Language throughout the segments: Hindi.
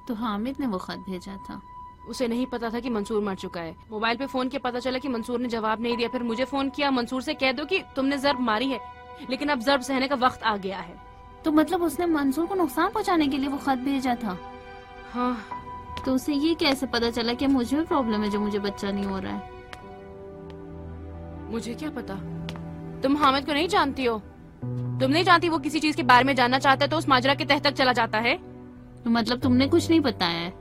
तो हामिद ने वो खत भेजा था। उसे नहीं पता था कि मंसूर मर चुका है। मोबाइल पे फोन किया, पता चला कि मंसूर ने जवाब नहीं दिया। फिर मुझे फोन किया, मंसूर से कह दो कि तुमने जर्ब मारी है, लेकिन अब जर्ब सहने का वक्त आ गया है। तो मतलब उसने मंसूर को नुकसान पहुंचाने के लिए वो खत भेजा था? हाँ। तो उसे ये कैसे पता चला कि मुझे भी प्रॉब्लम है जो मुझे बच्चा नहीं हो रहा है? मुझे क्या पता, तुम हामिद को नहीं जानती हो। तुम नहीं जानती वो किसी चीज के बारे में जानना चाहता है तो उस माजरा के तह तक चला जाता है। तो मतलब तुमने कुछ नहीं बताया है?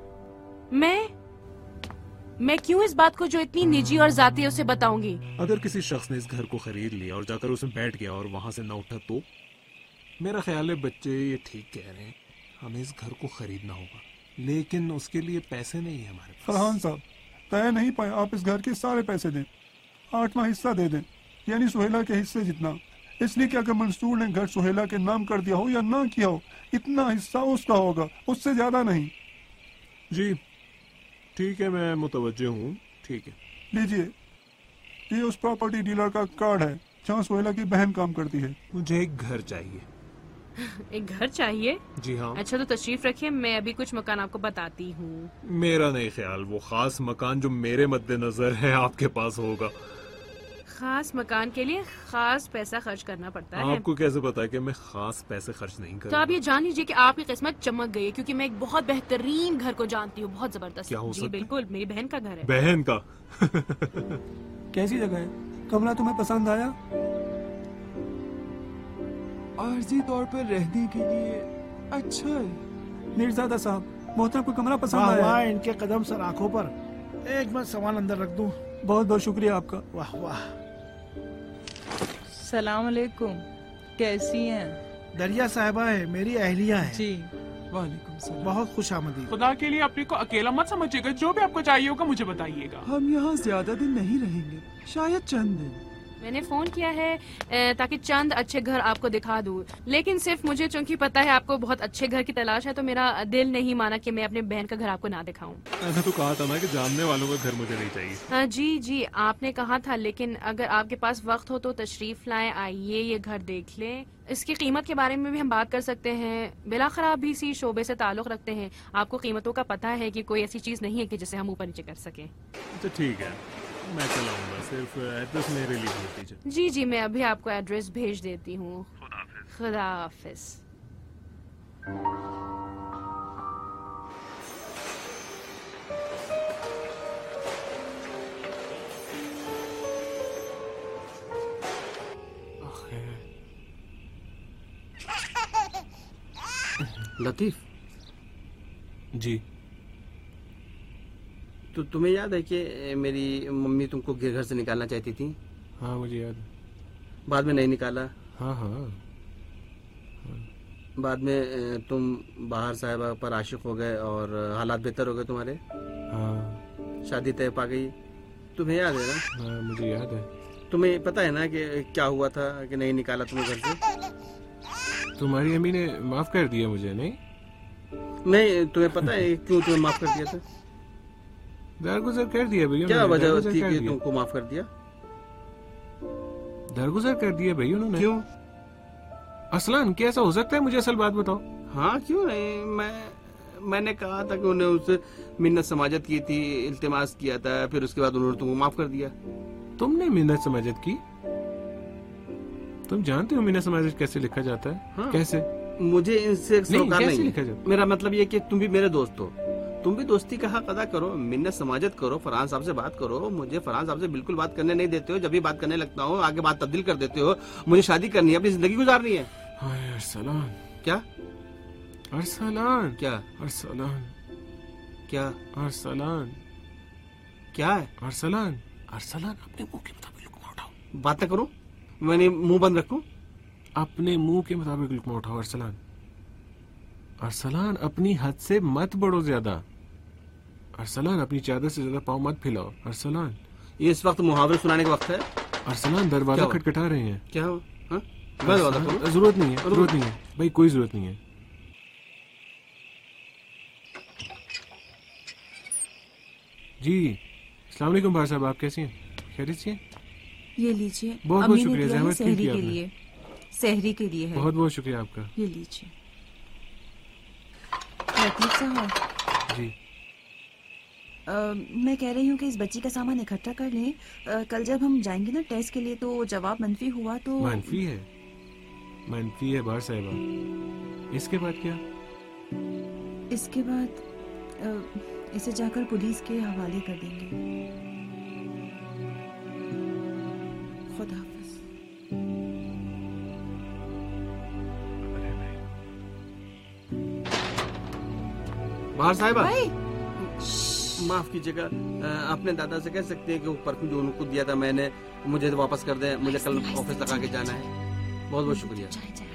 मैं क्यों इस बात को जो इतनी निजी और जाती है उसे बताऊंगी? अगर किसी शख्स ने इस घर को खरीद लिया और जाकर उसमें बैठ गया और वहां से न उठा तो मेरा ख्याल है बच्चे ये ठीक कह रहे हैं, हमें इस घर को खरीदना होगा, लेकिन उसके लिए पैसे नहीं है हमारे पास। फरहान साहब, तय नहीं पाए आप इस घर के सारे पैसे दें, 8वां हिस्सा दे दें, यानी सुहेला के हिस्से जितना। इसलिए कि अगर मंसूर ने घर सुहेला के नाम कर दिया हो या ना किया हो, इतना हिस्सा उसका होगा, उससे ज्यादा नहीं। जी ठीक है, मैं मुतवज्जे हूँ। ठीक है, लीजिए, ये उस प्रॉपर्टी डीलर का कार्ड है जहाँ सुहेला की बहन काम करती है। मुझे एक घर चाहिए। एक घर चाहिए? जी हाँ। अच्छा तो तशरीफ रखिए, मैं अभी कुछ मकान आपको बताती हूँ। मेरा नहीं ख्याल वो खास मकान जो मेरे मद्देनजर है आपके पास होगा। खास मकान के लिए खास पैसा खर्च करना पड़ता है। आपको कैसे पता है कि मैं खास पैसे खर्च नहीं कर? तो आप ये जान लीजिए कि आपकी किस्मत चमक गई है, क्योंकि मैं एक बहुत बेहतरीन घर को जानती हूँ, बहुत जबरदस्त। क्या हो जी सकता है? बिल्कुल, मेरी बहन का घर है। बहन का? कैसी जगह है? कमरा तुम्हें पसंद आया? आर्जी तौर पर रहने के लिए अच्छा है। मिर्जादा साहब, मोहतरम को कमरा पसंद वाह आया? वाह, इनके कदम सर आंखों पर। एक मिनट सामान अंदर रख दूं। बहुत बहुत शुक्रिया आपका। वाह वाह। सलाम अलैकुम, कैसी हैं? दरिया साहिबा है, मेरी अहलिया है जी। वालेकुम सलाम। बहुत खुश आमदीद। खुदा के लिए अपने को अकेला मत समझिएगा, जो भी आपको चाहिए होगा मुझे बताइएगा। हम यहाँ ज्यादा दिन नहीं रहेंगे, शायद चंद दिन। मैंने फोन किया है ताकि चंद अच्छे घर आपको दिखा दूं, लेकिन सिर्फ मुझे चूंकि पता है आपको बहुत अच्छे घर की तलाश है, तो मेरा दिल नहीं माना कि मैं अपने बहन का घर आपको ना दिखाऊं। ऐसा तो कहा था ना कि जानने वालों का घर मुझे नहीं चाहिए। हाँ जी जी, आपने कहा था, लेकिन अगर आपके पास वक्त हो तो तशरीफ लाएं, आइए ये घर देख लें। इसकी कीमत के बारे में भी हम बात कर सकते हैं। बिलाखिर आप भी इसी शोबे से ताल्लुक रखते हैं, आपको कीमतों का पता है कि कोई ऐसी चीज नहीं है कि जिसे हम ऊपर नीचे कर सकें। अच्छा ठीक है, मैं चलाऊंगा, सिर्फ एड्रेस मेरे लिए भेज दीजिए। जी जी, मैं अभी आपको एड्रेस भेज देती हूँ। खुदा हाफिज। लतीफ जी, तो तुम्हें याद है कि मेरी मम्मी तुमको घर से निकालना चाहती थी? हाँ मुझे याद है। बाद में नहीं निकाला? हाँ हाँ। बाद में तुम बाहर साहिबा पर आशिक हो गए और हालात बेहतर हो गए तुम्हारे। हाँ। शादी तय पा गई, तुम्हें याद है ना? हाँ मुझे याद है। तुम्हें पता है ना कि क्या हुआ था कि नहीं निकाला तुम्हें घर से? तुम्हारी अम्मी ने माफ कर दिया मुझे? नहीं नहीं, तुम्हें पता है क्यों तुम्हें माफ कर दिया था? दरगुजर कर दिया भैया। क्या वजह थी कि तुमको माफ कर दिया? दरगुजर कर दिया भैया उन्होंने। क्यों? असलन क्या ऐसा हो सकता है? मुझे असल बात बताओ। हाँ क्यों नहीं, मैंने कहा था कि उन्हें उससे मिन्नत समाजत की थी, इल्तिमास किया था, फिर उसके बाद उन्होंने तुमको माफ कर दिया। तुमने मिन्नत समाजत की? तुम जानते हो मिन्नत समाजत कैसे लिखा जाता है? हाँ। कैसे? मुझे इनसे सरोकार नहीं लिखा जाता? मेरा मतलब ये कि तुम भी मेरे दोस्त हो, तुम भी दोस्ती का हक अदा करो, मिन्नत समाजत करो, फरहान साहब से बात करो। मुझे फरहान साहब से बिल्कुल बात करने नहीं देते हो, जब भी बात करने लगता हूँ आगे बात तब्दील कर देते हो। मुझे शादी करनी है, अपनी जिंदगी गुजारनी है। अरसलान। क्या अरसलान? क्या अरसलान? क्या अरसलान? क्या है अरसलान? अरसलान अपने मुंह के मुताबिक लुकमा उठाओ। बात न करूं, मैंने मुंह बंद रखूं? अपने मुंह के मुताबिक लुकमा उठाओ अरसलान। अरसलान अपनी हद से मत बढ़ो ज्यादा। अरसलान अपनी चादर से ज्यादा पाँव मत फैलाओ। अरसलान ये इस वक्त मुहावरे सुनाने का वक्त है? अरसलान दरवाजा खटखटा रहे हैं। क्या हो? जरूरत नहीं है, जरूरत नहीं है भाई, कोई जरूरत नहीं है। जी अस्सलाम वालेकुम भाई साहब, आप कैसे हैं? खैरियत से? ये लीजिए, बहुत बहुत शुक्रिया, जहमत सहरी की के लिए, सहरी के लिए है। बहुत बहुत शुक्रिया आपका। ये लीजिए। लतीफ साहब, जी। मैं कह रही हूँ कि इस बच्ची का सामान इकट्ठा कर लें। कल जब हम जाएंगे ना टेस्ट के लिए तो जवाब मंफी हुआ तो मंफी है बार साहिबा। इसके बाद क्या? इसके बाद इसे जाकर पुलिस के हवाले कर देंगे। खुदा हाफिज। बाहर साहिबा, माफ कीजिएगा, अपने दादा से कह सकते हैं कि वो परफ्यूम जो उनको दिया था मैंने, मुझे वापस कर दें। मुझे कल ऑफिस लगा के जाना है। बहुत बहुत शुक्रिया।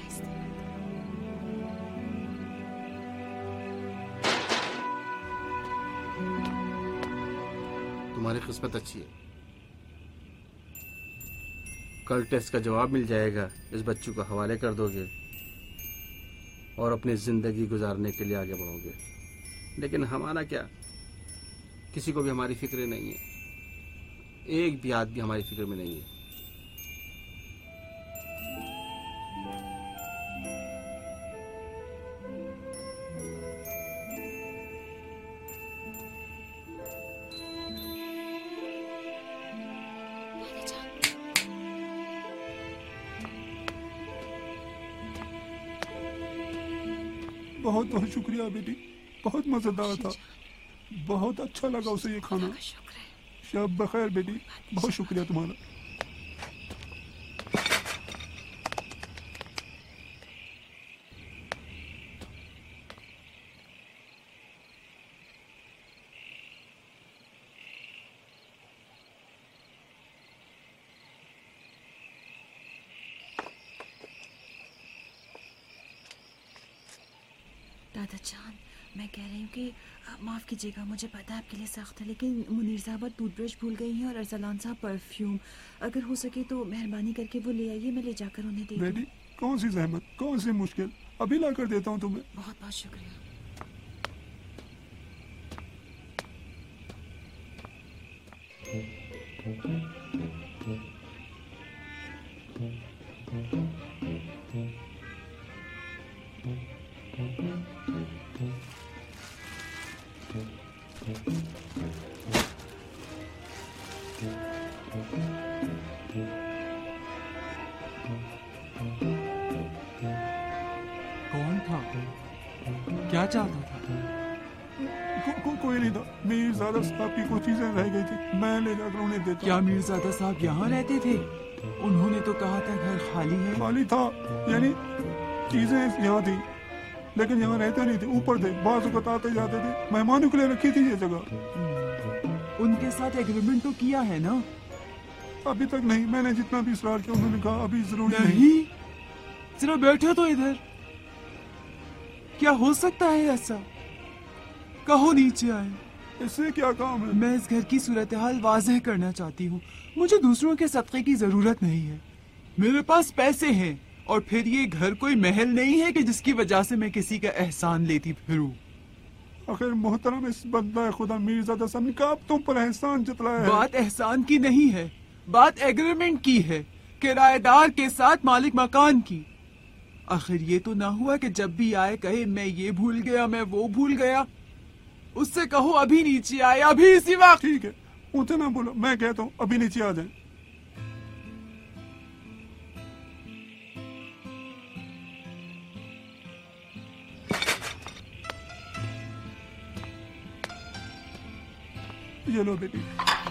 तुम्हारी किस्मत अच्छी है, कल टेस्ट का जवाब मिल जाएगा, इस बच्चों को हवाले कर दोगे और अपनी जिंदगी गुजारने के लिए आगे बढ़ोगे। लेकिन हमारा क्या, किसी को भी हमारी फिक्र नहीं है, एक भी आदमी हमारी फिक्र में नहीं है। बहुत बहुत शुक्रिया बेटी, बहुत मजेदार था, बहुत अच्छा लगा उसे ये खाना। शब बखैर बेटी, बहुत शुक्रिया तुम्हारा। दादा जान, मैं कह रही हूँ कि माफ़ कीजिएगा, मुझे पता है आपके लिए सख्त है, लेकिन मुनीर साहब टूथब्रश भूल गई हैं और अरसलान साहब परफ्यूम। अगर हो सके तो मेहरबानी करके वो ले आइए, मैं ले जाकर उन्हें दे दूँ। बेटी, कौन सी जहमत, कौन सी मुश्किल, अभी ला कर देता हूँ तुम्हें। बहुत बहुत शुक्रिया। कौन था? क्या चाहता था? कोई नहीं था, मीरजादा साहब की कुछ चीजें रह गई थी, मैं ले जाकर उन्हें देता। क्या मीरजादा साहब यहाँ रहते थे? उन्होंने तो कहा था घर खाली है। खाली था यानी चीजें यहाँ थी, लेकिन यहाँ रहते नहीं थे, ऊपर थे, बाज़ वक़्त आते जाते थे, मेहमानों के लिए रखी थी ये जगह। उनके साथ एग्रीमेंट तो किया है ना? अभी तक नहीं, मैंने जितना भी इसरार किया उन्होंने कहा अभी जरूरी नहीं। जरा बैठो तो इधर, क्या हो सकता है ऐसा? कहो नीचे आए। इससे क्या काम है? मैं इस घर की सूरत हाल वाज़ेह करना चाहती हूँ। मुझे दूसरों के सदक़े की जरूरत नहीं है, मेरे पास पैसे हैं, और फिर ये घर कोई महल नहीं है कि जिसकी वजह से मैं किसी का एहसान लेती फिरूं। आखिर मोहतरम इस बंदा खुदा मीरजादा साहब ने कहा तुम पर एहसान जतलाया है। बात एहसान की नहीं है, बात एग्रीमेंट की है, किराएदार के साथ मालिक मकान की। आखिर ये तो ना हुआ कि जब भी आए कहे मैं ये भूल गया, मैं वो भूल गया। उससे कहो अभी नीचे आए, अभी इसी वक्त। ठीक है, ऊंचे ना बोलो, मैं कहता हूँ अभी नीचे आ जाए। ये लो बेटी,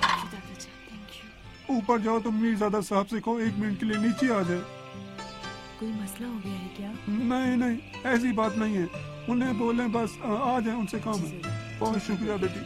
ऊपर जाओ तो मीरजादा साहब से कहो 1 मिनट के लिए नीचे आ जाए। कोई मसला हो गया है क्या? नहीं नहीं, ऐसी बात नहीं है, उन्हें बोले बस आ जाए, उनसे काम है। बहुत शुक्रिया बेटी।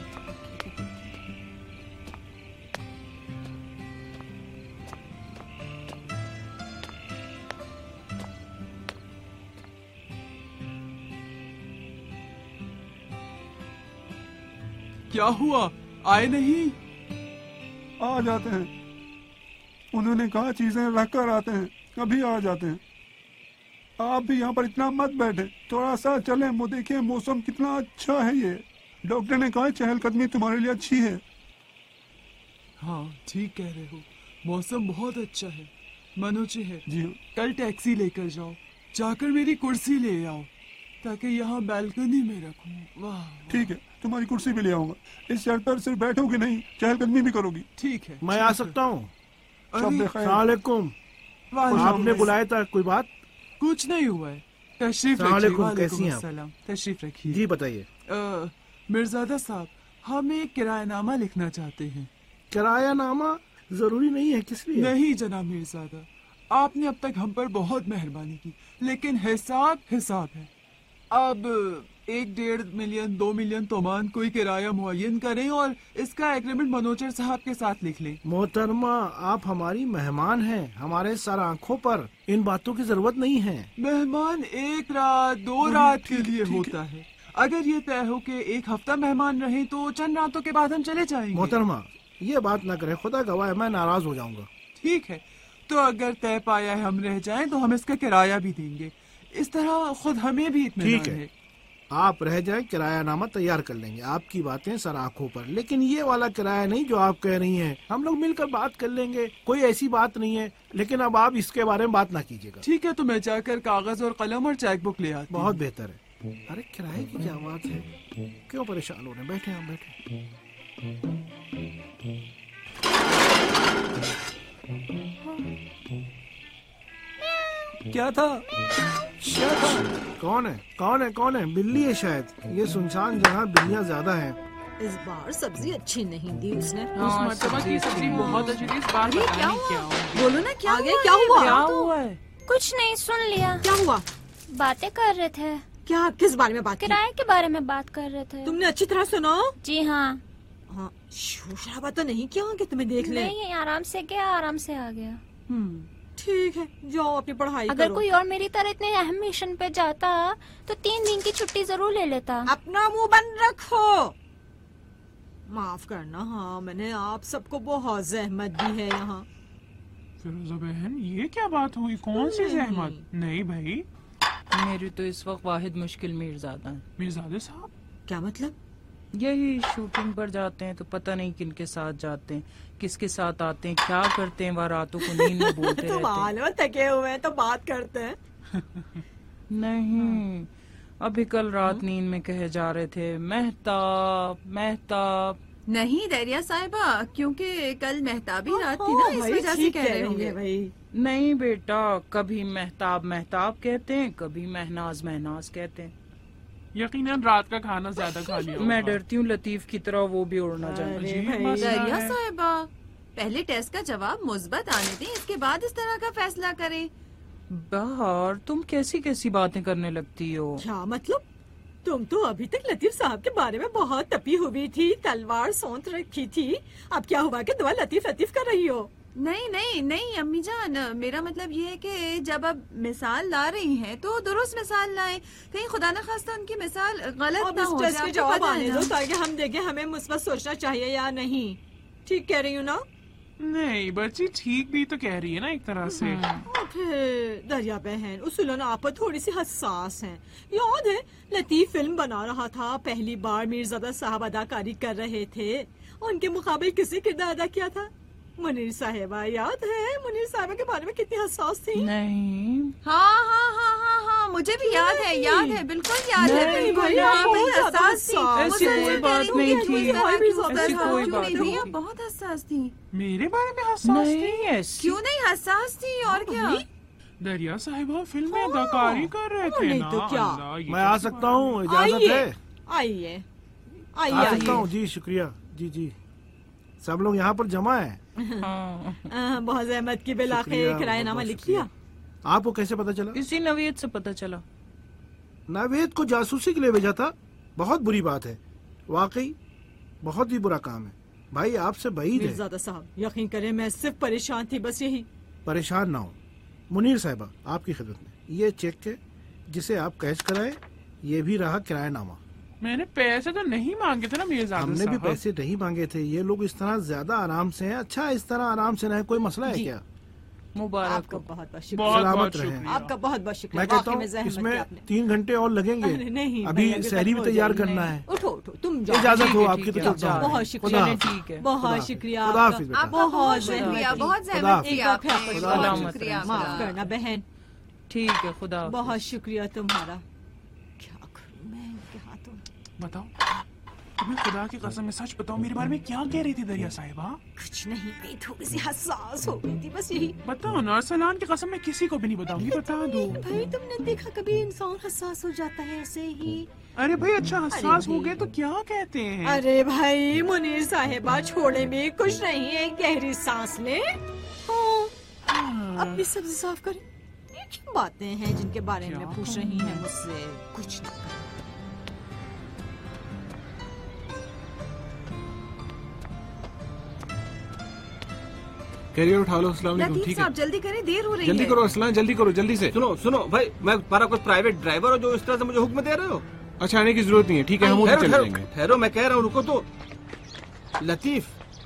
क्या हुआ, आए नहीं? आ जाते हैं, उन्होंने कहा चीजें रख कर आते हैं, अभी आ जाते हैं। आप भी यहाँ पर इतना मत बैठे, थोड़ा सा चलें, वो देखिए मौसम कितना अच्छा है। ये डॉक्टर ने कहा चहलकदमी तुम्हारे लिए अच्छी है। हाँ ठीक कह रहे हो, मौसम बहुत अच्छा है। मनोज है जी हाँ। कल टैक्सी लेकर जाओ, जाकर मेरी कुर्सी ले आओ। ताकि यहाँ बालकनी में रखूं। वाह, ठीक है, तुम्हारी कुर्सी भी ले आऊंगा। इस शर्ट पर सिर्फ बैठोगी नहीं, चहलकदमी भी करोगी। ठीक है। मैं आ सकता हूँ? सलामुकुम। आपने बुलाया था, कोई बात? कुछ नहीं हुआ है। तशरीफ रखिए। कैसी हैं आप? तशरीफ रखिए। जी बताइए। मिर्जादा साहब, हम एक किरायानामा लिखना चाहते हैं। किरायानामा जरूरी नहीं है, किस लिए? नहीं जनाब मिर्जादा, आपने अब तक हम पर बहुत मेहरबानी की, लेकिन हिसाब हिसाब है। अब 1-1.5 मिलियन 2 मिलियन तोमान कोई किराया मुअय्यन करें और इसका एग्रीमेंट मनोचर साहब के साथ लिख लें। मोहतरमा, आप हमारी मेहमान हैं, हमारे सर आंखों पर। इन बातों की जरूरत नहीं है। मेहमान 1 रात 2 रात के लिए होता है। अगर ये तय हो कि 1 हफ्ता मेहमान रहे तो चंद रातों के बाद हम चले जाएंगे। मोहतरमा, ये बात न करें, खुदा गवाह है, मैं नाराज हो जाऊंगा। ठीक है, तो अगर तय पाया है हम रह जाएं तो हम इसका किराया भी देंगे। इस तरह खुद हमें भी इत्मीनान है। आप रह जाएं, किरायानामा तैयार कर लेंगे। आपकी बातें सर आंखों पर, लेकिन ये वाला किराया नहीं जो आप कह रही हैं। हम लोग मिलकर बात कर लेंगे, कोई ऐसी बात नहीं है। लेकिन अब आप इसके बारे में बात ना कीजिएगा। ठीक है, तो मैं जाकर कागज और कलम और चेक बुक ले आता हूं। बहुत बेहतर है। अरे किराए की क्या बात है, क्यों परेशान हो रहे हैं? बैठे आप, बैठे। क्या था? कौन है? कौन है? कौन है? बिल्ली है शायद। ये सुनसान जगह बिल्लियाँ ज्यादा हैं। इस बार सब्जी अच्छी नहीं दी उसने। उस मर्तबा की सब्जी बहुत अच्छी थी, इस बार पता नहीं क्या हुआ। बोलो ना, क्या आगे हुआ? क्या हुआ? क्या हुआ है? कुछ नहीं, सुन लिया। क्या हुआ? बातें कर रहे थे। क्या? किस बारे में बात? किराए के बारे में बात कर रहे थे। तुमने अच्छी तरह सुना? जी हाँ। हाँ, शोर शराबा तो नहीं किया कि तुम्हें देख ले? नहीं, आराम से गया, आराम से आ गया। ठीक है, जाओ अपनी पढ़ाई अगर करो। कोई और मेरी तरह इतने अहम मिशन पे जाता तो 3 दिन की छुट्टी जरूर ले लेता। अपना मुंह बंद रखो। माफ करना, हाँ मैंने आप सबको बहुत जहमत दी है यहाँ। फिरोजा बहन, ये क्या बात हुई? कौन सी जहमत? नहीं भाई, मेरी तो इस वक्त वाहिद मुश्किल मीरजादा है। मिर्जादे साहब? क्या मतलब? यही शूटिंग पर जाते हैं तो पता नहीं किन के साथ जाते हैं, किसके साथ आते हैं, क्या करते हैं। वह रातों को नींद में बोलते रहते हैं। थके हुए हैं तो बात करते हैं। नहीं, अभी कल रात नींद में कहे जा रहे थे, मेहताब मेहताब। नहीं दरिया साहिबा, क्योंकि कल मेहताबी रात थी ना, इस वजह से कह रहे होंगे। भाई नहीं बेटा, कभी मेहताब मेहताब कहते हैं, कभी महनाज महनाज कहते हैं। यकीनन रात का खाना ज्यादा खा लिया। मैं डरती हूँ लतीफ की तरह वो भी उड़ना जाए। दरिया साहिबा, पहले टेस्ट का जवाब मुस्बत आने दें, इसके बाद इस तरह का फैसला करें। बहार, तुम कैसी कैसी बातें करने लगती हो? क्या मतलब? तुम तो अभी तक लतीफ साहब के बारे में बहुत तपी हुई थी, तलवार सौंत रखी थी। अब क्या हुआ कि दुआ लतीफ लतीफ कर रही हो? नहीं नहीं नहीं अम्मी जान, मेरा मतलब ये है कि जब अब मिसाल ला रही हैं तो दुरुस्त मिसाल लाएं, कहीं खुदा न खास्ता उनकी मिसाल गलत ना हो जाए। जवाब आने दो ताकि हम देखें हमें मुस्बत सोचना चाहिए या नहीं। ठीक कह रही हूँ ना? नहीं बच्ची, ठीक भी तो कह रही है ना एक तरह से। फिर दरिया बहन, उसूलन आप थोड़ी सी हसास हैं। याद है लतीफ फिल्म बना रहा था, पहली बार मीरजादा साहब अदाकारी कर रहे थे, उनके मुकाबले किसी किरदार अदा किया था? मुनीर साहिबा, याद है? मुनीर साहिबा के बारे में कितनी हसास थी। नहीं। हाँ हाँ हाँ हाँ हाँ, मुझे भी याद है, बिल्कुल याद है, बिल्कुल। ऐसी कोई बात नहीं थी, ऐसी कोई बात नहीं थी। बहुत हसास थी। मेरे बारे में हसास थी? क्यों नहीं हसास थी? और क्या? दरिया साहिबा फिल्म में अदाकारी कर रहे थे ना। तो क्या? मैं आ सकता हूँ? इजाजत है? आइए आ सकता हूँ? जी शुक्रिया। जी जी, सब लोग यहाँ पर जमा है। बहुत जहमत की बिल आखिर किरायानामा लिख लिया। आपको कैसे पता चला? इसी नवेद से पता चला। नवेद को जासूसी के लिए भेजा था? बहुत बुरी बात है, वाकई बहुत ही बुरा काम है। भाई आपसे बईद है। मिर्जादा साहब, यकीन करें मैं सिर्फ परेशान थी, बस यही। परेशान ना हो। मुनीर साहिबा आपकी खिदमत में ये चेक है जिसे आप कैश कराए, ये भी रहा किरायानामा। मैंने पैसे तो नहीं मांगे थे ना मिर्जादा हमने भी पैसे नहीं मांगे थे। ये लोग इस तरह ज्यादा आराम से हैं। अच्छा, इस तरह आराम से रहे, कोई मसला है क्या? मुबारक, आपका बहुत बहुत शुक्रिया। सलामत रहें। आपका बहुत बहुत शुक्रिया। मैं कहता हूँ इसमें 3 घंटे और लगेंगे। नहीं, अभी सहरी भी तैयार करना है। उठो उठो, तुम जाओ। इजाजत हो आपकी? तो चलता हूँ। बहुत शुक्रिया, ठीक है, बहुत शुक्रिया। बहुत शुक्रिया, बहुत जहमत की आपने। बहुत शुक्रिया, माफ करना बहन। ठीक है, खुदा। बहुत शुक्रिया तुम्हारा। क्या आपके हाथों। बताओ, तुम्हें खुदा की कसम में सच बताओ, मेरे बारे में क्या कह रही थी दरिया साहिबा? कुछ नहीं, मैं थोड़ी सी हसास हो गई थी, बस यही। बताओ ना, अरसलान की कसम मैं किसी को भी नहीं बताऊंगी, बता दो। भाई तुमने देखा कभी इंसान हसास हो जाता है ऐसे ही? अरे भाई अच्छा हसास हो गए तो क्या कहते हैं? अरे भाई मुनीर साहिबा, छोड़े में कुछ नहीं है, गहरी सांस ले। अपनी सब्जी साफ करें। ये क्या बातें हैं जिनके बारे में पूछ रही हैं मुझसे? कुछ नहीं। कैरियर उठा लो। अस्सलाम वालेकुम। ठीक है, आप जल्दी करें, देर हो रही है। जल्दी करो अरसलान, जल्दी करो, जल्दी से। सुनो सुनो भाई, मैं तुम्हारा कुछ प्राइवेट ड्राइवर हो जो इस तरह से मुझे हुक्म दे रहे हो? अच्छा, आने की जरूरत नहीं है, ठीक है, हम उधर चले जाएंगे। ठहरो, मैं कह रहा हूँ, रुको तो। लतीफ,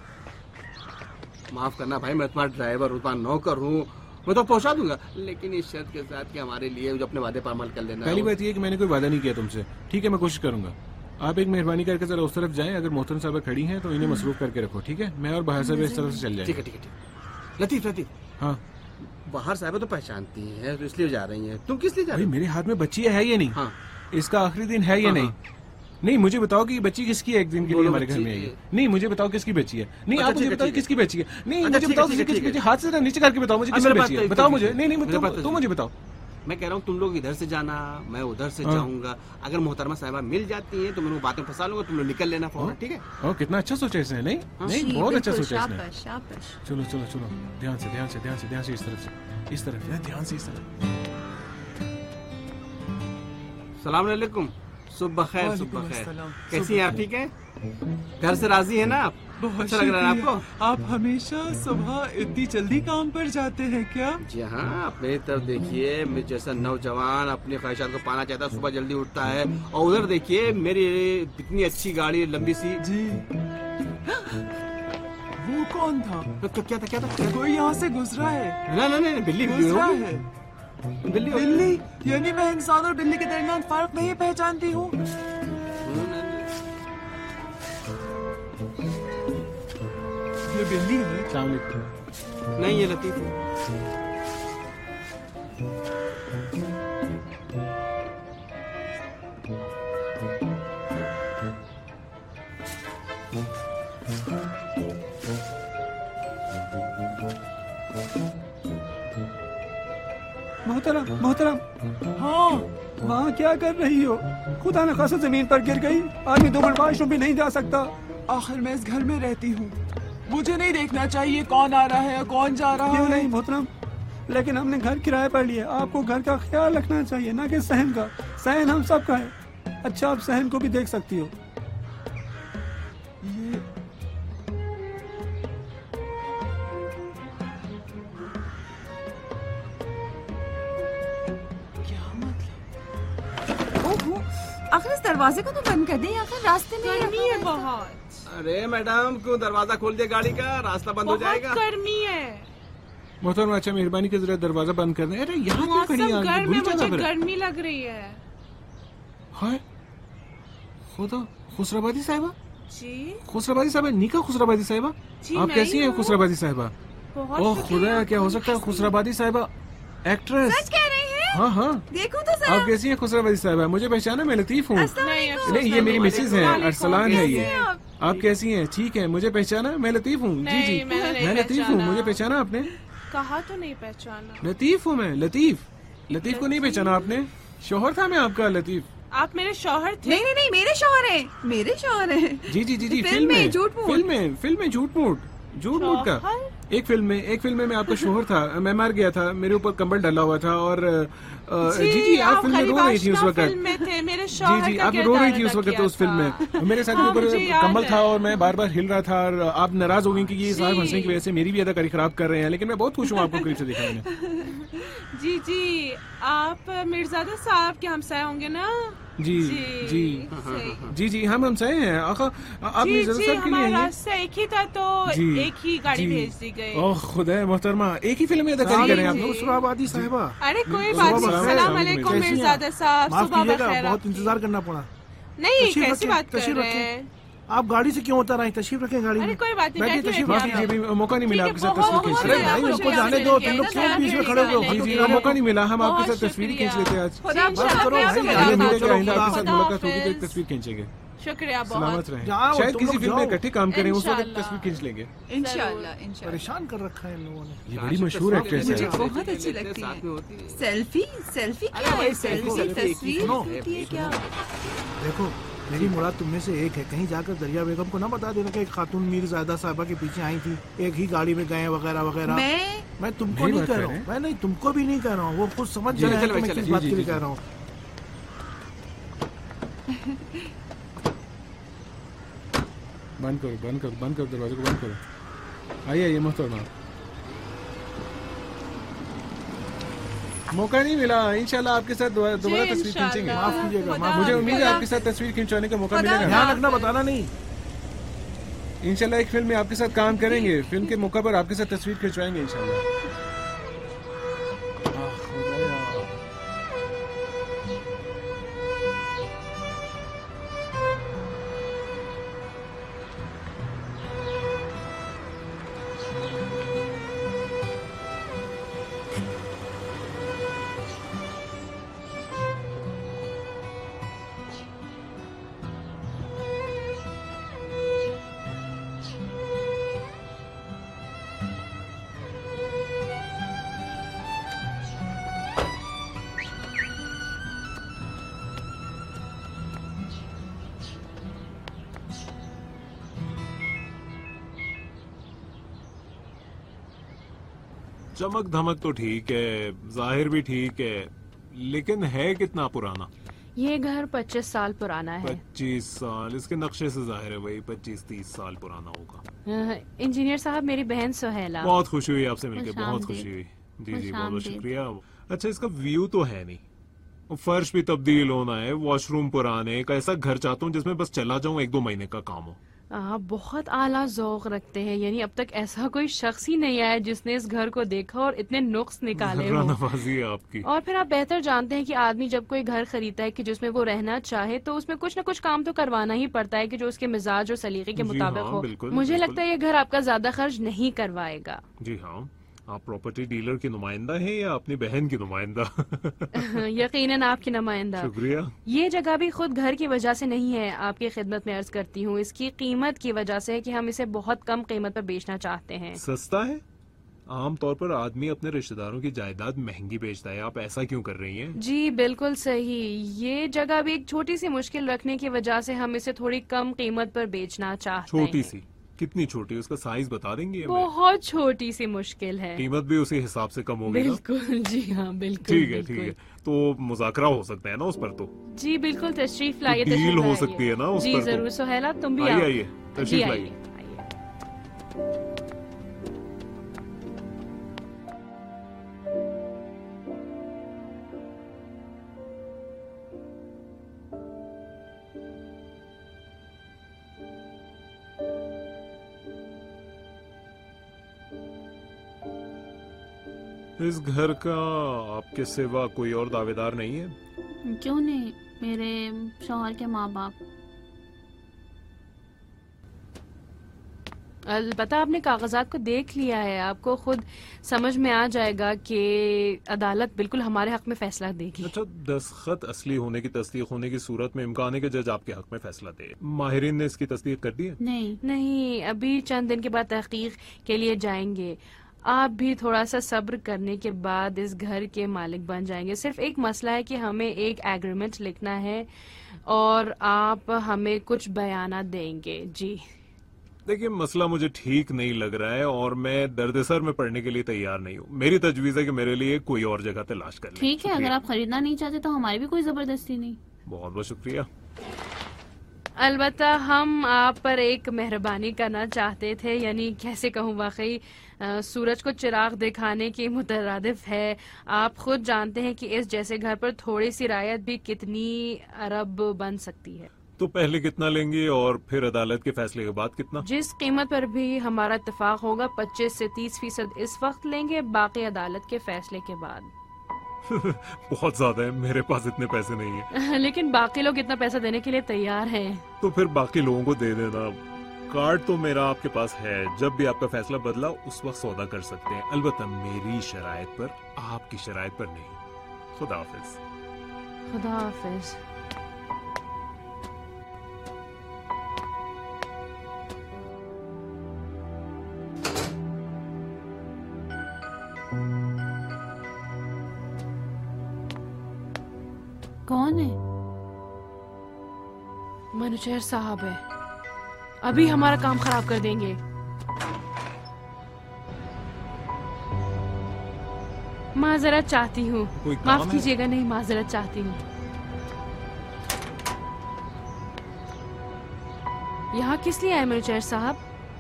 माफ करना भाई, मैं तुम्हारा ड्राइवर हूँ, तुम्हारा नौकर हूँ, मैं तो पहुँचा दूंगा, लेकिन इस शर्त के साथ कि हमारे लिए जो अपने वादे पर अमल कर लेना। पहली बात ये कि मैंने कोई वादा नहीं किया तुमसे, ठीक है, मैं कोशिश करूंगा। आप एक मेहरबानी करके जरा उस तरफ जाएं, अगर मोहतरम साहब खड़ी हैं तो इन्हें मसरूफ करके रखो, ठीक है? मैं और बाहर साहब इस तरफ से चल जाएंगे। ठीक है ठीक है ठीक। लतीफ लतीफ, हाँ, बाहर साहब तो पहचानती है, तो इसलिए जा रही हैं। तुम किस लिए जा रही हो? मेरे हाथ में बच्ची है ये नहीं? हाँ। इसका आखिरी दिन है ये नहीं? नहीं, मुझे बताओ कि बच्ची किसकी है? एक दिन के लिए हमारे घर में आई है। नहीं, मुझे बताओ किसकी बच्ची है। नहीं, आप मुझे बताओ किसकी बच्ची है। नहीं, मुझे बताओ किसकी बच्ची है। हाथ से नीचे करके बताओ मुझे किसकी बच्ची है। बताओ मुझे। नहीं नहीं, तुम मुझे बताओ। मैं कह रहा हूँ तुम लोग इधर से जाना, मैं उधर से जाऊंगा। अगर मोहतरमा साहिबा मिल जाती हैं तो मैं बातें फंसा लूंगा, तुम लोग निकल लेना फौरन, ठीक है? ओ, कितना अच्छा सोचा इसने। नहीं नहीं, बहुत अच्छा सोचा इसने। शाबाश। चलो चलो चलो, ध्यान से ध्यान से ध्यान से ध्यान से, इस तरफ से, इस तरफ, ध्यान से, इस तरफ। सलाम अलैकुम। सुबह खैर, सुबह खैर। कैसी हैं आप? ठीक है? घर से राजी है ना आप? बहुत अच्छा लग रहा है आपको? आप हमेशा सुबह इतनी जल्दी काम पर जाते हैं क्या? जी हाँ, आप मेरी तरफ देखिए, मैं जैसा नौजवान अपनी ख्वाहिशात को पाना चाहता है, सुबह जल्दी उठता है। और उधर देखिए मेरी इतनी अच्छी गाड़ी, लंबी सी। जी। वो कौन था? क्या था? क्या था? कोई यहाँ से गुजरा है? नहीं, बिल्ली गुजरा है। बिल्ली? यानी मैं इंसान और बिल्ली के दरमियान फर्क नहीं पहचानती हूँ? ये बिल्ली है? नहीं, ये लतीफ है। मोहतरम, हाँ, वहाँ क्या कर रही हो? खुदा न खासा जमीन पर गिर गई। आदमी 2 मिनट वॉशरूम भी नहीं जा सकता। आखिर मैं इस घर में रहती हूँ, मुझे नहीं देखना चाहिए कौन आ रहा है कौन जा रहा है? नहीं मोहतरम, लेकिन हमने घर किराए पर लिया, आपको घर का ख्याल रखना चाहिए, ना कि सहन का। सहन हम सब का है। अच्छा, आप सहन को भी देख सकती हो। आखिर इस दरवाजे को तो बंद कर दे, आखिर रास्ते में गर्मी है बहुत। अरे मैडम, क्यों दरवाजा खोल दिया गाड़ी का? रास्ता बंद हो जाएगा। गर्मी है मोहतरम, अच्छा मेहरबानी के जरा दरवाजा बंद कर दें। अरे यहाँ क्यों खड़ी हैं? मुझे गर्मी लग रही है। हाय खुदा, खुसराबादी साहिबा जी। खुसराबादी साहिबा, निका खुसराबादी साहिबा, आप कैसी हैं खुसराबादी साहिबा? ओह खुदा, क्या हो सकता है खुसराबादी साहिबा एक्ट्रेस? सच कह रही है? हाँ हाँ, देखो तो सर। आप कैसी हैं खुसराबादी साहिबा? मुझे पहचाना? मैं लतीफ हूँ। नहीं, ये मेरी मिसेज है, अरसलान है ये। आप कैसी हैं? ठीक है, मुझे पहचाना? मैं लतीफ हूँ। जी जी, मैं लतीफ हूँ। मुझे पहचाना आपने? कहा तो नहीं पहचाना। लतीफ हूँ मैं, लतीफ को नहीं पहचाना आपने? शोहर था मैं आपका, लतीफ। आप मेरे शौहर थे? नहीं, मेरे शौहर हैं, मेरे शौहर हैं। जी जी जी जी, फिल्म में झूठ मूठ का। एक फिल्म में मैं आपका शोहर था, मैं मर गया था, मेरे ऊपर कंबल डाला हुआ था। और जी, आप फिल्म में रो रही थी उस वक्त। जी, आप रो रही थी उस वक्त उस फिल्म में। मेरे साथ के ऊपर कंबल था और मैं बार बार हिल रहा था, और आप नाराज हो गई कि ये साहब हंसने की वजह से मेरी भी अदाकारी खराब कर रहे हैं। लेकिन मैं बहुत खुश हूँ आपको करीब से देखा मैंने। जी, आप मिर्जादा साहब के हमसाए होंगे ना? जी, हम हमसाए हैं। आखा, आप मिर्जादा साहब के लिए रास्ता एक ही था तो एक ही गाड़ी भेज दी गई। ओह खुदा मोहतरमा, एक ही फिल्म में अदाकारी कर रहे हैं आप लोग। खुसराबादी साहिबा, अरे कोई बात नहीं। सलाम अलैकुम मिर्जादा साहब, सुबह बखैर। बहुत इंतजार करना पड़ा। नहीं, कैसी बात कर रहे हैं? आप गाड़ी से क्यों उतर आए? तशरीफ रखें गाड़ी में। कोई बात नहीं, बैठिए, तशरीफ माफ रखिए। कीजिए, मौका नहीं मिला आपके साथ तस्वीर खींचने अरे भाई उनको जाने दो, तुम लोग क्यों बीच में खड़े हो? जी जी, मौका नहीं मिला, हम आपके साथ तस्वीर खींच लेते हैं आज। बस करो भाई, आगे मिलेगा, आइंदा चलो, आपके साथ मुलाकात होगी तो एक तस्वीर खींचेंगे। शुक्रिया सलामत रहें। जाओ, शायद तुम किसी लोग फिल्म में जाओ। इकट्ठे काम करें, उस वक्त तस्वीर खींच लेंगे। इंशाल्लाह। परेशान कर रखा है इन लोगों ने। ये बड़ी मशहूर एक्ट्रेस मुझे है। बहुत अच्छी लगती है। सेल्फी क्या है? सेल्फी तस्वीर होती है क्या? देखो मेरी मुराद तुमने से एक है, कहीं जाकर दरिया बेगम को ना बता देना कि एक खातून मीर ज़ायदा साहिबा के पीछे आई थी, एक ही गाड़ी में गए वगैरह वगैरह। मैं तुमको नहीं कह रहा हूँ, मैं नहीं तुमको भी नहीं कह रहा हूँ, वो खुद समझ जाए मैं किस बात के लिए कह रहा हूँ। बंद करो दरवाजे को बंद करो। आइए मोहतरमा, मौका नहीं मिला, इंशाल्लाह आपके साथ दोबारा तस्वीर खींचेंगे। माफ कीजिएगा, मुझे उम्मीद है आपके साथ तस्वीर खिंचवाने का मौका मिलेगा। ध्यान रखना, बताना नहीं। इंशाल्लाह एक फिल्म में आपके साथ काम करेंगे, फिल्म के मौका पर आपके साथ तस्वीर खिंचवाएंगे इंशाल्लाह। चमक धमक तो ठीक है, जाहिर भी ठीक है, लेकिन है कितना पुराना? ये घर 25 साल पुराना है। 25 साल? इसके नक्शे से जाहिर है वही 25-30 साल पुराना होगा। इंजीनियर साहब, मेरी बहन सुहेला। बहुत खुशी हुई आपसे मिलकर, बहुत खुशी हुई। जी जी, बहुत शुक्रिया। अच्छा, इसका व्यू तो है नहीं, फर्श भी तब्दील होना है, वॉशरूम पुराने, एक ऐसा घर चाहता हूँ जिसमें बस चला जाऊँ 1-2 महीने का काम हो। आप बहुत आला ज़ौक़ रखते हैं, यानी अब तक ऐसा कोई शख्स ही नहीं आया जिसने इस घर को देखा और इतने नुक्स निकाले हो। नवाज़ी है आपकी। और फिर आप बेहतर जानते हैं कि आदमी जब कोई घर खरीदता है कि जिसमें वो रहना चाहे तो उसमें कुछ न कुछ काम तो करवाना ही पड़ता है कि जो उसके मिजाज और सलीके के मुताबिक हो। मुझे लगता है ये घर आपका ज्यादा खर्च नहीं करवाएगा। जी हाँ, आप प्रॉपर्टी डीलर की नुमाइंदा हैं या अपनी बहन की नुमाइंदा? यकीनन आपकी नुमाइंदा। शुक्रिया। ये जगह भी खुद घर की वजह से नहीं है, आपकी खिदमत में अर्ज करती हूँ, इसकी कीमत की वजह से है कि हम इसे बहुत कम कीमत पर बेचना चाहते हैं। सस्ता है? आम तौर पर आदमी अपने रिश्तेदारों की जायदाद महंगी बेचता है, आप ऐसा क्यों कर रही हैं? जी बिल्कुल सही, ये जगह भी एक छोटी सी मुश्किल रखने की वजह से हम इसे थोड़ी कम कीमत पर बेचना चाहते हैं। छोटी सी? कितनी छोटी? उसका साइज बता देंगी हमें? बहुत छोटी सी मुश्किल है। कीमत भी उसी हिसाब से कम होगी? बिल्कुल जी हाँ, बिल्कुल। ठीक है, तो मुज़ाकरा हो सकता है ना उस पर? तो जी बिल्कुल, तशरीफ लाइए। डील हो सकती है ना उस पर? जी जरूर सुहेला, तुम भी आइए, तशरीफ लाइए। इस घर का आपके सिवा कोई और दावेदार नहीं है? क्यों नहीं, मेरे शौहर के माँ बाप। अलबत्ता आपने कागजात को देख लिया है, आपको खुद समझ में आ जाएगा कि अदालत बिल्कुल हमारे हक में फैसला देगी। अच्छा, दस्तखत असली होने की तस्दीक होने की सूरत में इम्कान है कि जज आपके हक में फैसला दे। माहिरीन ने इसकी तस्दीक कर दी है? नहीं, अभी चंद दिन के बाद तहकीक के लिए जाएंगे। आप भी थोड़ा सा सब्र करने के बाद इस घर के मालिक बन जाएंगे। सिर्फ एक मसला है कि हमें एक एग्रीमेंट लिखना है और आप हमें कुछ बयाना देंगे। जी देखिए, मसला मुझे ठीक नहीं लग रहा है और मैं दर्द-ए-सर में पड़ने के लिए तैयार नहीं हूँ। मेरी तजवीज़ है कि मेरे लिए कोई और जगह तलाश कर लें। ठीक है, अगर आप खरीदना नहीं चाहते तो हमारी भी कोई जबरदस्ती नहीं। बहुत बहुत शुक्रिया। अलबत्ता हम आप पर एक मेहरबानी करना चाहते थे, यानी कैसे कहूँ, वाकई सूरज को चिराग दिखाने की मुतरादिफ है। आप खुद जानते हैं कि इस जैसे घर पर थोड़ी सी रायत भी कितनी अरब बन सकती है। तो पहले कितना लेंगे और फिर अदालत के फैसले के बाद कितना? जिस कीमत पर भी हमारा इत्तेफाक होगा 25 से 30% इस वक्त लेंगे, बाकी अदालत के फैसले के बाद। बहुत ज्यादा है, मेरे पास इतने पैसे नहीं है। लेकिन बाकी लोग इतना पैसा देने के लिए तैयार हैं। तो फिर बाकी लोगों को दे देना। कार्ड तो मेरा आपके पास है, जब भी आपका फैसला बदला उस वक्त सौदा कर सकते हैं, अलबत्ता मेरी शराइत पर, आपकी शराइत पर नहीं। खुदा हाफिज। खुदा हाफिज। कौन है? मैनेजर साहब है, अभी हमारा काम खराब कर देंगे। माजरत चाहती हूँ, माफ कीजिएगा। नहीं, माजरत चाहती हूँ। यहाँ किस लिए आए मैनेजर साहब?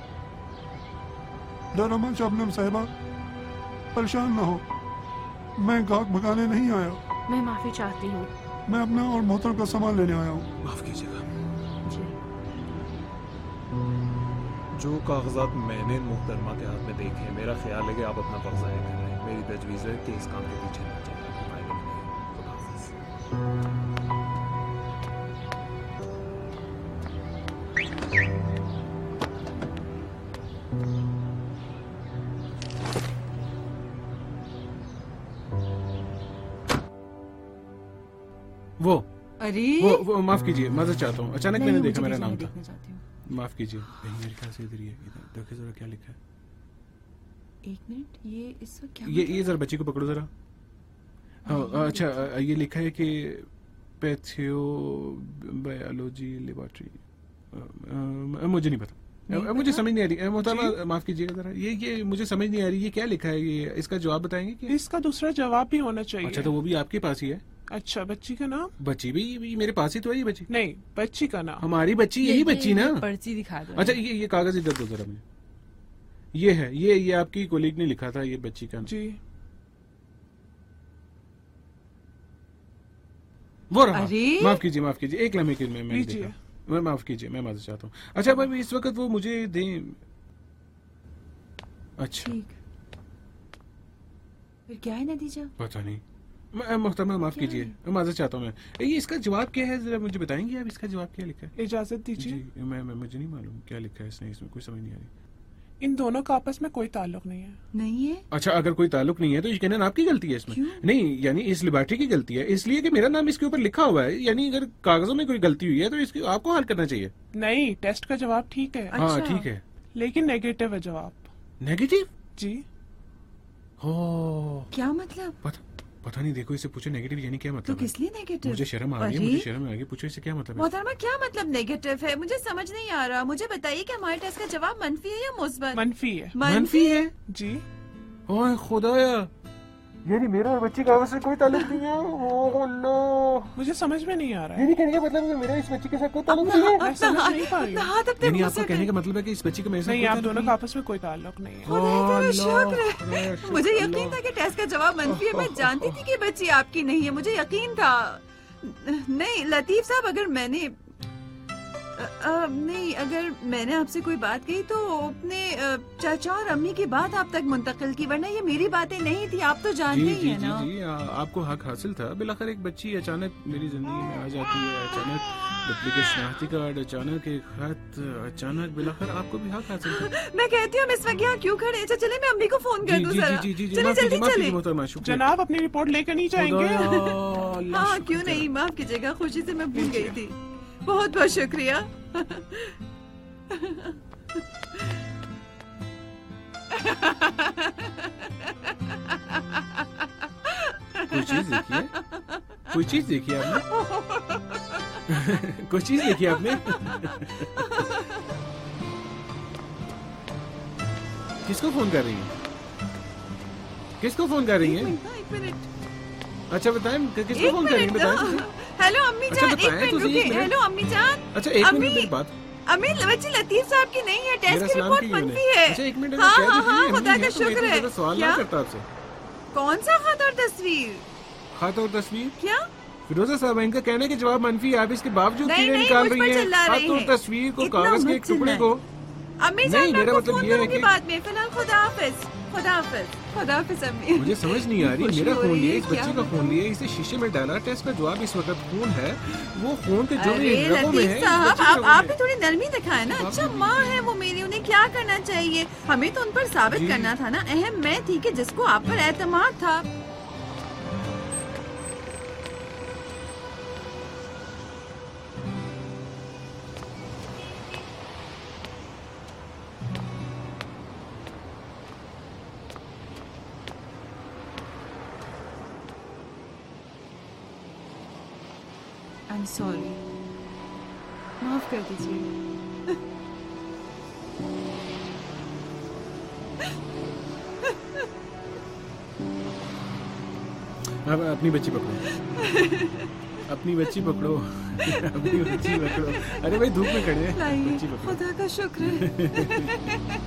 दारामद शबनम साहिबा, परेशान न हो, मैं गाहक भगाने नहीं आया। मैं माफी चाहती हूँ। मैं अपना और मोहतरम का सामान लेने आया हूँ। माफ कीजिएगा। जो कागजात मैंने मुहतरमा के हाथ में देखे, मेरा ख्याल है कि आप अपना वक्त ज़ाया कर रहे हैं। मेरी तजवीज़ है कि इस काम के पीछे ना जाइए। खुदा हाफिज़। वो अरे वो माफ कीजिए, माजरत चाहता हूँ, अचानक मैंने देखा मेरा नाम था। माफ कीजिए। मेरे ख्याल से इधर ही है, इधर देखिए जरा क्या लिखा है। एक मिनट, ये इस वक्त क्या ये जरा बच्ची को पकड़ो जरा। हाँ अच्छा, ये लिखा है कि पैथियो बायोलॉजी लेबोरेटरी, मुझे नहीं पता, मुझे समझ नहीं आ रही। मोहतरमा माफ कीजिएगा जरा, ये मुझे समझ नहीं आ रही, ये क्या लिखा है? ये इसका जवाब बताएंगे कि? इसका दूसरा जवाब भी होना चाहिए। अच्छा, तो वो भी आपके पास ही है? अच्छा, बच्ची का नाम? बच्ची भी मेरे पास ही तो है। ये बच्ची नहीं, बच्ची का नाम। हमारी बच्ची, यही बच्ची ना? पर्ची दिखा दो। अच्छा, ये कागज इधर दो जरा मुझे। ये है, ये आपकी कोलीग ने लिखा था, ये बच्ची का जी। वो रहा। माफ कीजिए, एक लम्हे के मैं देखा। मैं माफ कीजिए, मैं माफी चाहता हूँ। अच्छा भाई, इस वक्त वो मुझे दें। अच्छा, फिर क्या है नतीजा? पता नहीं। मोहतरमा माफ कीजिए, माजरत चाहता हूँ मैं। ये इसका जवाब क्या है, जरा मुझे बताएंगे आप? इसका जवाब क्या लिखा है? इजाजत दीजिए। मुझे नहीं मालूम क्या लिखा है इसमें कुछ समझ नहीं आ रही। इन दोनों का आपस में कोई ताल्लुक नहीं है। नहीं है? अच्छा, अगर कोई ताल्लुक नहीं है तो यकीनन आपकी गलती है इसमें। क्यों? नहीं, यानी इस लेबोरेटरी की गलती है, इसलिए कि मेरा नाम इसके ऊपर लिखा हुआ है। यानी अगर कागजों में कोई गलती हुई है तो इसकी आपको हल करना चाहिए। नहीं, टेस्ट का जवाब ठीक है। हाँ ठीक है, लेकिन नेगेटिव है जवाब। नेगेटिव? जी। हो, क्या मतलब? पता नहीं, देखो इसे पूछो नेगेटिव यानी क्या मतलब? तो किस लिए नेगेटिव? मुझे शर्म आ गई, पूछो इसे क्या मतलब है? मोहतरमा क्या मतलब नेगेटिव है? मुझे समझ नहीं आ रहा। मुझे बताइए कि हमारे टेस्ट का जवाब मनफी है या मुस्बत? मनफी है। मनफी है? जी। ओए खुदाया, यानी मेरा और बच्ची का आपस में कोई ताल्लुक नहीं है। ओह अल्लाह, मुझे समझ में नहीं आ रहा है। यानी कहने का मतलब है मेरा इस बच्ची के साथ कोई ताल्लुक नहीं है? मैं समझ नहीं पा रही हूँ। यानी आपका कहने का मतलब है कि इस बच्ची का मेरे साथ? नहीं, आप दोनों का आपस में कोई ताल्लुक नहीं है। मुझे यकीन था कि टेस्ट का जवाब मनफी है। मैं जानती थी कि बच्ची आपकी नहीं है, मुझे यकीन था। नहीं लतीफ साहब, अगर मैंने नहीं, अगर मैंने आपसे कोई बात कही तो अपने चाचा और अम्मी की बात आप तक मुंतकिल की, वरना ये मेरी बातें नहीं थी। आप तो जानते ही हैं ना। जी, आपको हक हासिल था। बिलाखिर एक बच्ची अचानक मेरी जिंदगी में आ जाती है, अचानक डुप्लीकेट शनाख्ती कार्ड, अचानक एक खत, अचानक बिलाखिर आपको भी हक हासिल था। मैं कहती हूँ हम इस वक्त यहाँ क्यों खड़े हैं? चले मैं अम्मी को फोन कर दूँ जरा। चले जनाब, अपनी रिपोर्ट लेकर नहीं जाएंगे? हाँ क्यों नहीं, माफ कीजिएगा, खुशी से मैं भूल गई थी। बहुत बहुत शुक्रिया। कोई चीज देखी है? कोई चीज देखी है आपने? कोई चीज देखी है आपने? किसको फोन कर रही हैं? किसको फोन कर रही हैं? एक मिनट। अच्छा बताएं, किसको फोन कर रही हैं? बताएं। हेलो अम्मी जान, एक मिनट रुकिए। हेलो अम्मी जान। अच्छा एक मिनट मेरी बात। अम्मी, बच्ची लतीफ साहब की नहीं है, टेस्ट की रिपोर्ट मनफी है। अच्छा एक मिनट। हाँ, खुदा का शुक्र है। सवाल ना करता आपसे। कौन सा खत और तस्वीर? खत और तस्वीर क्या? फिरोजा साहब, इनका कहने के जवाब मनफी है, आप इसके बावजूद क्यों निकाल रही हैं खत और तस्वीर को, कागज के एक टुकड़े को? अम्मी जान, मैं आपको फोन करूंगी बाद में। फिलहाल खुदा हाफिज। खुदा हाफिज। खुदाफिज अम्मी। मुझे समझ नहीं आ रही, मेरा खून लिया, इस क्या बच्ची का खून लिया, इसे शीशे में डाला, टेस्ट का जवाब इस वक्त खून है, वो खून के जो भी अरे रगों में है, लतीफ इस साहब, बच्ची के रगों आप में भी थोड़ी नरमी दिखाए ना। अच्छा माँ है वो मेरी, उन्हें क्या करना चाहिए? हमें तो उन पर साबित करना था ना। अहम मैं थी कि जिसको आप पर एतमाद था। आई एम सॉरी, माफ कर दीजिए। अब अपनी बच्ची पकड़ो, अपनी बच्ची पकड़ो, अपनी बच्ची पकड़ो। अरे भाई धूप में खड़े हैं, बच्ची पकड़ो। खुदा का शुक्र है।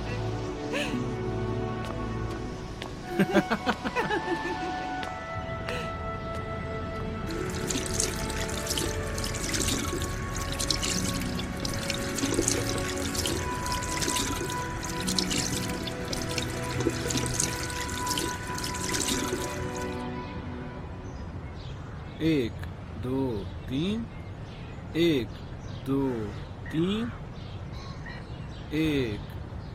एक दो तीन, एक दो तीन, एक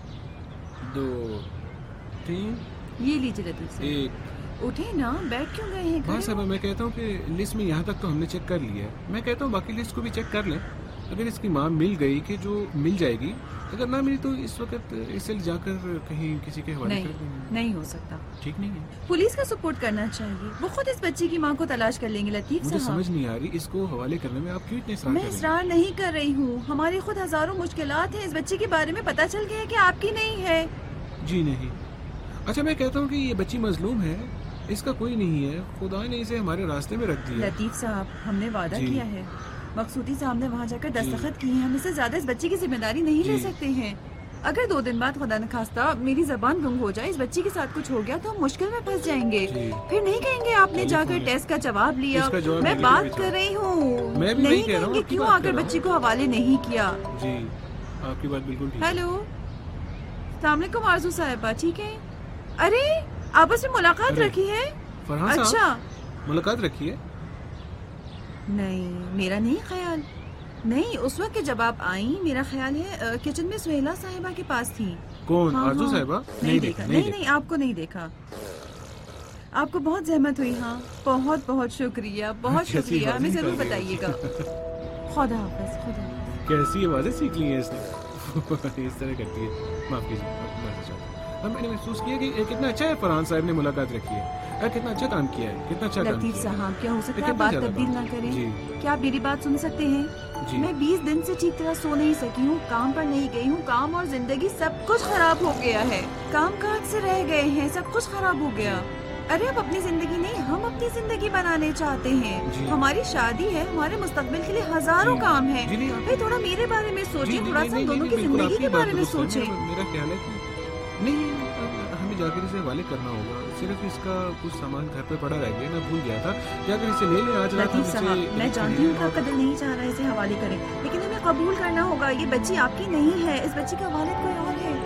दो तीन। ये लीजिए लतीफ साहब। एक उठे ना, बैठ क्यों गए हैं? हाँ साहब, मैं कहता हूँ कि लिस्ट में यहाँ तक तो हमने चेक कर लिया है, मैं कहता हूँ बाकी लिस्ट को भी चेक कर लें। अगर इसकी माँ मिल गई कि जो मिल जाएगी, अगर ना मिली तो इस वक्त इसे जाकर कहीं किसी के हवाले कर देंगे। नहीं हो सकता, ठीक नहीं है। पुलिस का सपोर्ट करना चाहिए, वो खुद इस बच्ची की माँ को तलाश कर लेंगे। लतीफ मुझे साहब समझ नहीं आ रही, इसको हवाले करने में आप क्यों इतने इसरार कर मैं रहे हैं? इसरार नहीं कर रही हूँ, हमारी खुद हजारों मुश्किलात हैं। इस बच्ची के बारे में पता चल गया है कि आपकी नहीं है। जी नहीं। अच्छा मैं कहता हूँ कि ये बच्ची मजलूम है, इसका कोई नहीं है, खुदा ने इसे हमारे रास्ते में रख दिया। लतीफ साहब हमने वादा जी। किया है, मकसूदी साहब ने वहाँ जाकर दस्तखत किए हैं, हम इससे ज्यादा इस बच्ची की जिम्मेदारी नहीं ले जी। सकते हैं। अगर 2 दिन बाद खुदा न खास्ता मेरी जबान गुम हो जाए, इस बच्ची के साथ कुछ हो गया तो हम मुश्किल में फंस जाएंगे। फिर नहीं कहेंगे आपने जाकर टेस्ट का जवाब लिया। इसका जवाब मैं मेरे बात लिए भी कर रही हूँ, मैं भी वही नहीं कह रहा हूँ, कहेंगे आपकी क्यों बात आकर कर रहा बच्ची को हवाले नहीं किया। जी आपकी बात बिल्कुल ठीक है। हेलो, अस्सलाम वालेकुम आरजू साहिबा, ठीक है? अरे आपस में मुलाकात अरे, रखी है? फरहान अच्छा साहब मुलाकात रखी है? नहीं, मेरा नहीं ख्याल। नहीं, उस वक्त जब आप आई मेरा ख्याल है किचन में सुहेला साहिबा के पास थी। कौन? हाँ, आरजू हाँ। साहिबा? नहीं देखा, नहीं आपको नहीं देखा। आपको बहुत जहमत हुई। हाँ बहुत बहुत शुक्रिया, बहुत कैसी शुक्रिया, हमें आवाज़ें जरूर निकाल रही बताइएगा। खुदा हाफिज, खुदा हाफिज। कैसी आवाजें सीख ली है इसने। इस तरह करती है। माफ कीजिए, माफी चाहता हूँ। अब मैंने महसूस किया कि कितना अच्छा है फरहान साहब ने मुलाकात रखी है, कितना अच्छा काम किया है, कितना अच्छा काम लतीफ किया है। साहब क्या हो सकता है कितना बात ज्यादा तब्दील काम ना किया। करें? जी क्या आप मेरी बात सुन सकते हैं? जी। मैं 20 दिन से ठीक तरह सो नहीं सकी हूँ, काम पर नहीं गई हूँ, काम और जिंदगी सब कुछ खराब हो गया है, काम काज से रह गए हैं, सब कुछ खराब हो गया। अरे अब अपनी जिंदगी नहीं, हम अपनी जिंदगी बनाने चाहते हैं। हमारी शादी है, हमारे मुस्तकबिल के लिए हजारों काम है। भाई थोड़ा मेरे बारे में सोचिए, थोड़ा सा हम दोनों की जिंदगी के बारे में सोचें। मेरा ख्याल है कि नहीं, हमें जाकर इसे हवाले करना होगा। सिर्फ इसका कुछ सामान घर पे पड़ा रह गया, मैं भूल गया था। जाकर इसे ले लें आज रात। लतीफ साहब मैं जानती हूँ कि आपका दिल नहीं चाह रहा है इसे हवाले करें, लेकिन हमें कबूल करना होगा। ये बच्ची आपकी नहीं है, इस बच्ची का वालिद कोई और है।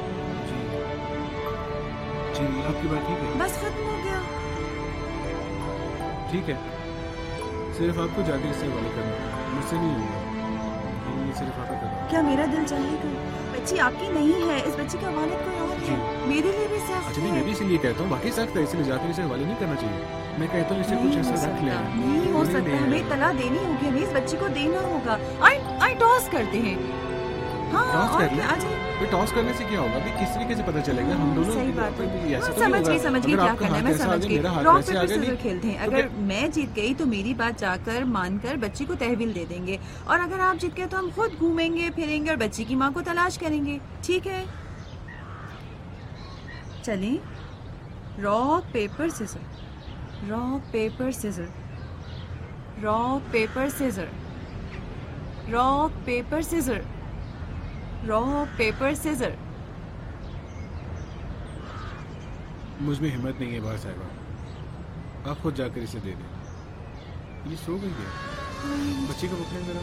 जी आपकी बात ठीक है। बस खत्म हो गया। ठीक है, सिर्फ आपको जाकर इसे हवाले करना होगा, मुझसे नहीं होगा। ये सिर्फ आपका करना। क्या मेरा दिल चाहेगा? बच्ची आपकी नहीं है, इस बच्ची का वालिद कोई और है। मेरे लिए भी सख्त अच्छा नहीं, मैं भी इसीलिए कहता हूँ, बाकी सख्त है, इसलिए जाकर इसे हवाले नहीं करना चाहिए। मैं कहता हूँ इसे कुछ ऐसा रख लें। नहीं हो सकता, हमें तला देनी होगी, हमें इस बच्ची को देना होगा। आई टॉस करते हैं। हाँ टॉस और कर क्या, आ लें। जाए। फिर टॉस करने से क्या होगा? अभी किस तरीके से पता चलेगा? हम दोनों सही बात है। ऐसा तो समझ नहीं गई होगा। समझ गई अगर क्या आपका करना है, हाथ मैं ऐसा समझ आगे, गई। मेरा हाथ रॉक वैसे पेपर आगे सीजर नहीं। खेलते हैं। तो अगर मैं जीत गई तो मेरी बात जाकर मानकर बच्ची को तहवील दे देंगे, और अगर आप जीत गए तो हम खुद घूमेंगे फिरेंगे और बच्ची की माँ को तलाश करेंगे। ठीक है, चलें। Rock paper scissor, rock paper scissor, rock paper scissor, rock paper scissor, rock paper scissor. मुझ में हिम्मत नहीं है बाहर साहिबा, आप खुद जाकर इसे दे दें। ये सो गई है, बच्ची को पकड़ें जरा।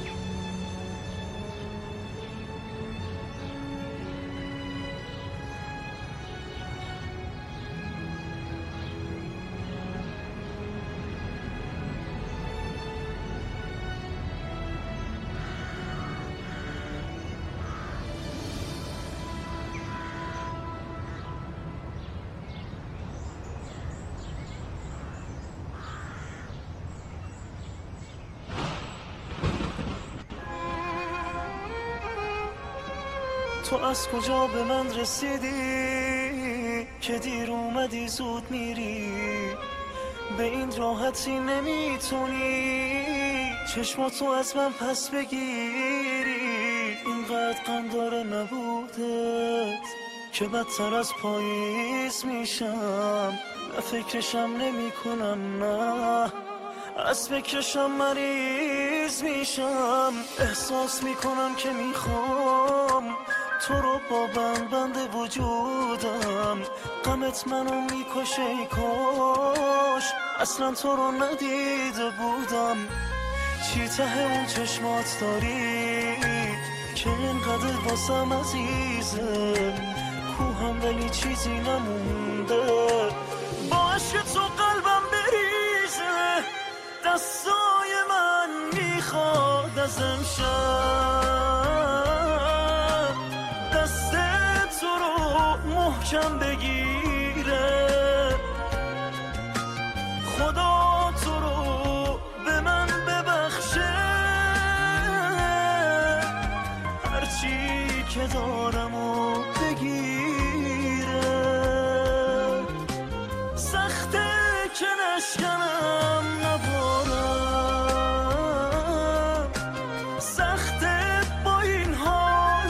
تو از کجا به من رسیدی که دیر اومدی زود میری؟ به این راحتی نمیتونی چشماتو از من پس بگیری. اینقدر غم داره نبودت که بدتر از پاییز میشم. نه فکرشم نمی کنم، نه از فکرشم مریض میشم. احساس میکنم که میخوام تو رو با بند وجودم. غمت منو میکشه، ای کاش اصلا تو رو ندیده بودم. چی ته اون چشمات داری که اینقدر واسم عزیزه؟ کوهم ولی چیزی نمونده، با عشق تو قلبم بریزه. دستای من میخواد از امشب دست تو رو محکم بگیره. خدا تو رو به من ببخشه، هرچی که دارم و بگیره. سخته که نشکنم نبارم، سخته با این حال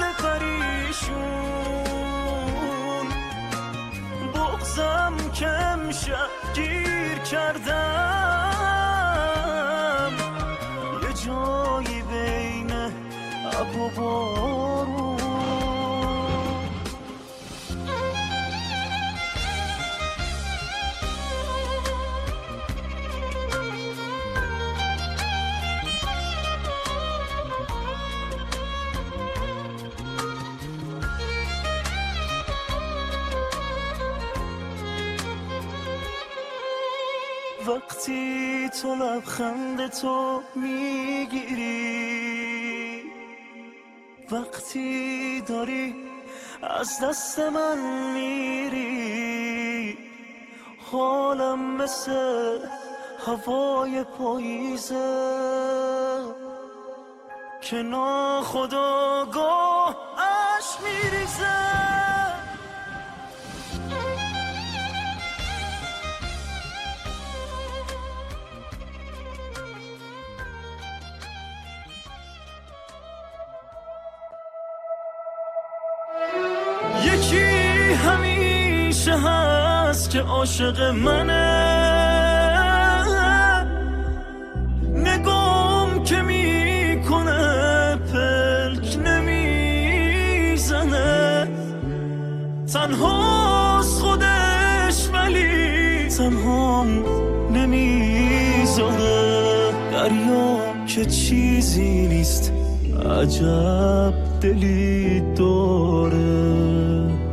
پریشون. بغضم که امشب گیر کردم یه جایی بین ابر و بارون. وقتی تو لبخند تو میگیری، وقتی داری از دست من میری، حالم مثل هوای پاییزه که ناخودآگاه اشک میریزه. یکی همیشه هست که عاشق منه، نگام که میکنه پلک نمیزنه. تنهاست خودش ولی تنهام نمیذاره. دریام که چیزی نیست، عجب دلی داره.